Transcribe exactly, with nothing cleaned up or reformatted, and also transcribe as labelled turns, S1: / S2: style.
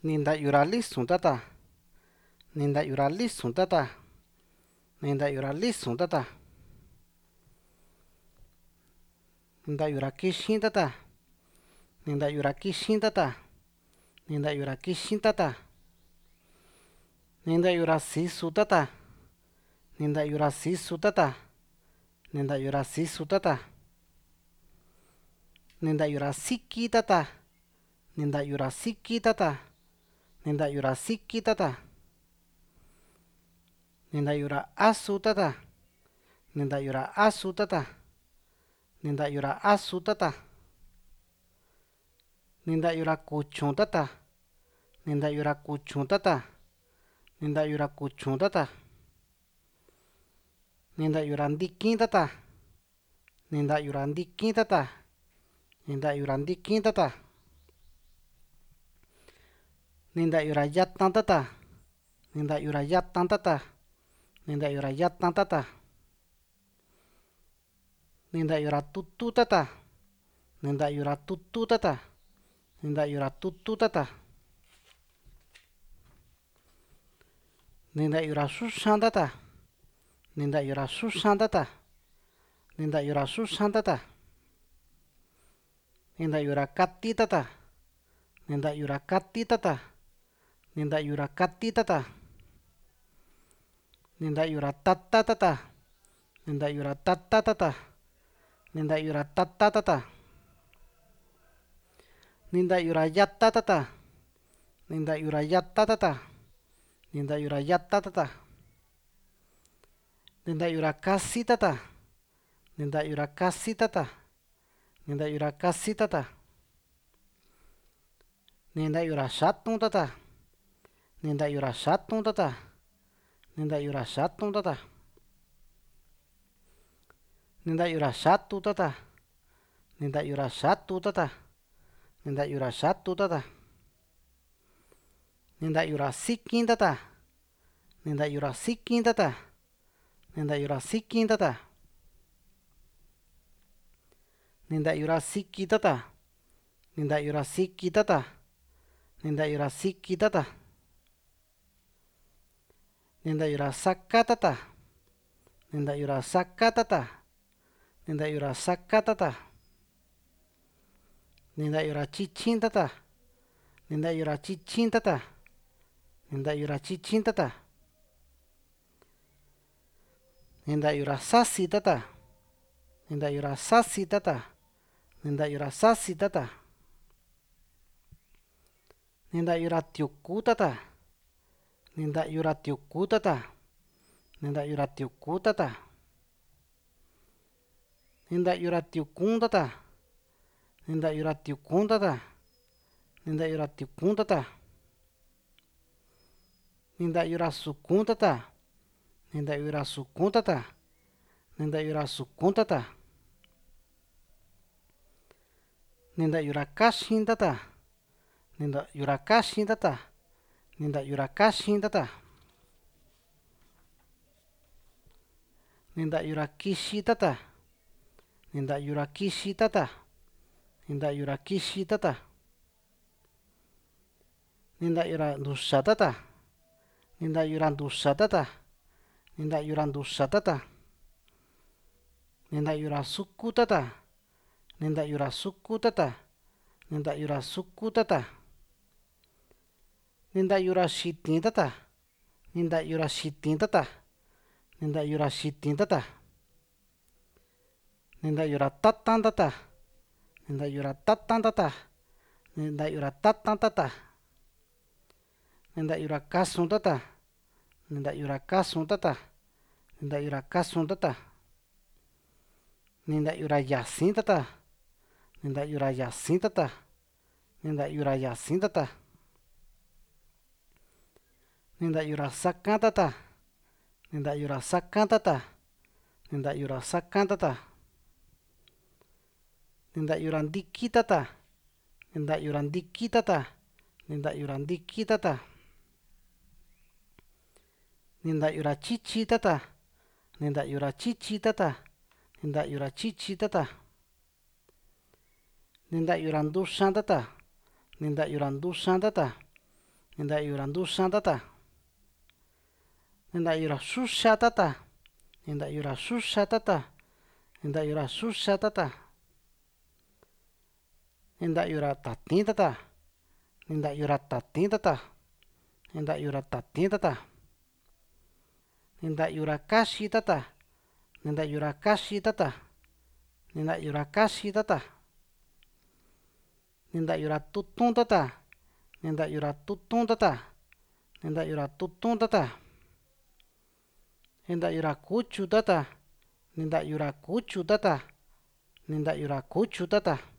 S1: ni nda'yu ra lisun ta ta, ni nda'yu ra lisun ta ta, ni nda'yu ra lisun ta ta, ni nda'yu ra kixin ta ta, ni nda'yu ra kixin ta ta, ni nda'yu ra kixin ta ta, ni nda'yu ra sisu ta ta, ni nda'yu ra sisu ta ta, ni nda'yu ra sisu ta ta, ni nda'yu ra siki ta ta, ni nda'yu ra siki ta ta, ni nda'yu ra siki ta ta, ni nda'yu ra asu ta ta, ni nda'yu ra asu ta ta, ni nda'yu ra asu ta ta, ni nda'yu ra kuchun ta ta, ni nda'yu ra kuchun ta ta, ni nda'yu ra kuchun ta ta, ni nda'yu ra ndikin ta ta, ni nda'yu ra ndikin ta ta, ni nda'yu ra ndikin ta ta, ni nda'yu ra yatan ta ta, ni nda'yu ra yatan ta ta, ni nda'yu ra yatan ta ta, ni nda'yu ra tutu ta ta, ni nda'yu ra tutu ta ta, ni nda'yu ra tutu ta ta, ni nda'yu ra susan ta ta, ni nda'yu ra susan ta ta, ni nda'yu ra susan ta ta, ni nda'yu ra kati ta ta, ni nda'yu ra kati ta ta, ni nda'yu ra kati ta ta, ni nda'yu ra tata ta ta, ni nda'yu ra tata ta ta, ni nda'yu ra tata ta ta, ni nda'yu ra yata ta ta, ni nda'yu ra yata ta ta, ni nda'yu ra yata ta ta, ni nda'yu ra kasi ta ta, ni nda'yu ra kasi ta ta, ni nda'yu ra kasi ta ta, ni nda'yu ra xatun ta ta, ni nda'yu ra xatun ta ta, ni nda'yu ra xatun ta ta, ni nda'yu ra xatu ta ta, ni nda'yu ra xatu ta ta, ni nda'yu ra xatu ta ta, ni nda'yu ra sikin ta ta, ni nda'yu ra sikin ta ta, ni nda'yu ra sikin ta ta, ni nda'yu ra siki ta ta, ni nda'yu ra siki ta ta, ni nda'yu ra siki ta ta, ni nda'yu ra saka ta ta, ni nda'yu ra saka ta ta, ni nda'yu ra saka ta ta, ni nda'yu ra chichin ta ta, ni nda'yu ra chichin ta ta, ni nda'yu ra chichin ta ta, ni nda'yu ra sasi ta ta, ni nda'yu ra sasi ta ta, ni nda'yu ra sasi ta ta, ni nda'yu ra tiuku ta ta, ni nda'yu ra tiuku ta ta, ni nda'yu ra tiuku ta ta, ni nda'yu ra tiukun ta ta, ni nda'yu ra tiukun ta ta, ni nda'yu ra tiukun ta ta, ni nda'yu ra sukun ta ta, ni nda'yu ra sukun ta ta, ni nda'yu ra sukun ta ta, ni nda'yu ra kaxin ta ta, ni nda'yu ra kaxin ta ta, ni nda'yu ra kaxin ta ta, ni nda'yu ra kixi ta ta, ni nda'yu ra kixi ta ta, ni nda'yu ra kixi ta ta, ni nda'yu ra nduxa ta ta, ni nda'yu ra nduxa ta ta, ni nda'yu ra nduxa ta ta, ni nda'yu ra suku ta ta, ni nda'yu ra suku ta ta, ni nda'yu ra suku ta ta, ni nda'yu ra xitin ta ta, ni nda'yu ra xitin ta ta, ni nda'yu ra xitin ta ta, ni nda'yu ra tatan ta ta, ni nda'yu ra tatan ta ta, ni nda'yu ra tatan ta ta, ni nda'yu ra kasun ta ta, ni nda'yu ra kasun ta ta, ni nda'yu ra kasun ta ta, ni nda'yu ra yasin ta ta, ni nda'yu ra yasin ta ta, ni nda'yu ra yasin ta ta, ni nda'yu ra sakan ta ta, ni nda'yu ra sakan ta ta, ni nda'yu ra sakan ta ta, ni nda'yu ra ndiki ta ta, ni nda'yu ra ndiki ta ta, ni nda'yu ra ndiki ta ta, ni nda'yu ra chichi ta ta, ni nda'yu ra chichi ta ta, ni nda'yu ra chichi ta ta, ni nda'yu ra nduxan ta ta, ni nda'yu ra nduxan ta ta, ni nda'yu ra ntusan ta ta, ni nda'yu ra xuxa ta ta, ni nda'yu ra xuxa ta ta, ni nda'yu ra xuxa ta ta, ni nda'yu ra tatin ta ta, ni nda'yu ra tatin ta ta, ni nda'yu ra tatin ta ta, ni nda'yu ra kaxi ta ta, ni nda'yu ra kaxi ta ta, ni nda'yu ra kaxi ta ta, ni nda'yu ra tutun ta ta, ni nda'yu ra tutun ta ta, ni nda'yu ra tutun ta ta, ni nda'yu ra kutyu ta ta, ni nda'yu ra kutyu ta ta, ni nda'yu ra kutyu ta ta.